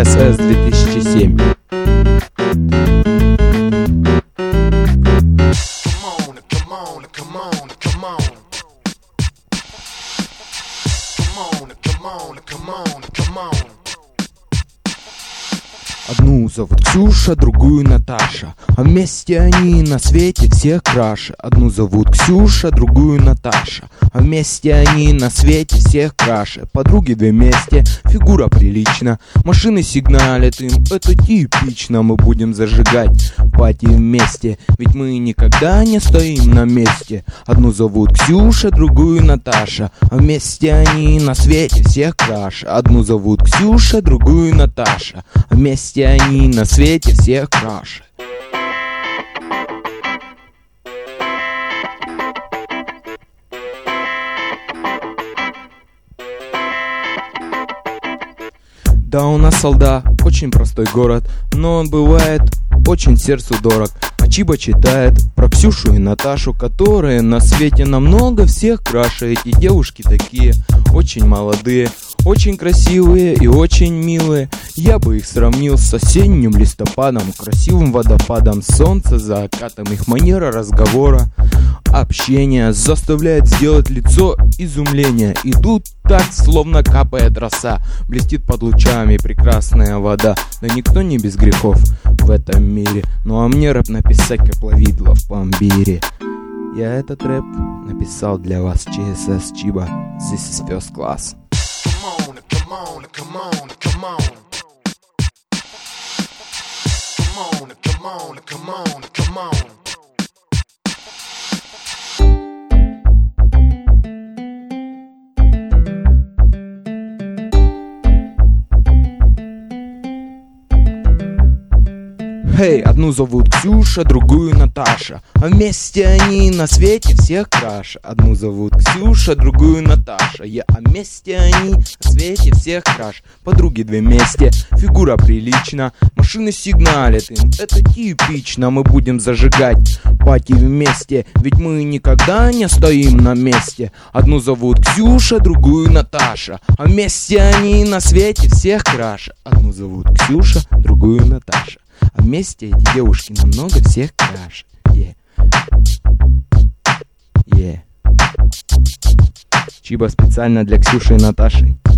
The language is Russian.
СС 2007. Одну зовут Ксюша, другую Наташа, а вместе они на свете всех краше. Одну зовут Ксюша, другую Наташа, а вместе они на свете всех краше. Подруги две вместе, фигура прилична, машины сигналят им, это типично. Мы будем зажигать пати вместе, ведь мы никогда не стоим на месте. Одну зовут Ксюша, другую Наташа, а вместе они на свете всех краше. Одну зовут Ксюша, другую Наташа, а вместе они на свете всех краше. Да, у нас Салда, очень простой город, но он бывает очень сердцу дорог. А Чиба читает про Ксюшу и Наташу, которые на свете намного всех краше. Эти девушки такие, очень молодые, очень красивые и очень милые. Я бы их сравнил с осенним листопадом, красивым водопадом, солнце за закатом. Их манера разговора, общения заставляет сделать лицо изумления. Идут так, словно капает роса, блестит под лучами прекрасная вода. Да никто не без грехов в этом мире, ну а мне рэп написать, как Плавидло в пломбире. Я этот рэп написал для вас, ЧСС Чиба. This is first class. Come on, come on, come on. Come on, come on, come on, come on. Эй, одну зовут Ксюша, другую Наташа, а вместе они на свете всех краше. Одну зовут Ксюша, другую Наташа, а вместе они на свете всех краше. Подруги две вместе, фигура прилична, машины сигналят им, это типично. Мы будем зажигать пати вместе, ведь мы никогда не стоим на месте. Одну зовут Ксюша, другую Наташа, а вместе они на свете всех краше. Одну зовут Ксюша, другую Наташа, а вместе эти девушки намного всех краше. Чиба специально для Ксюши и Наташи.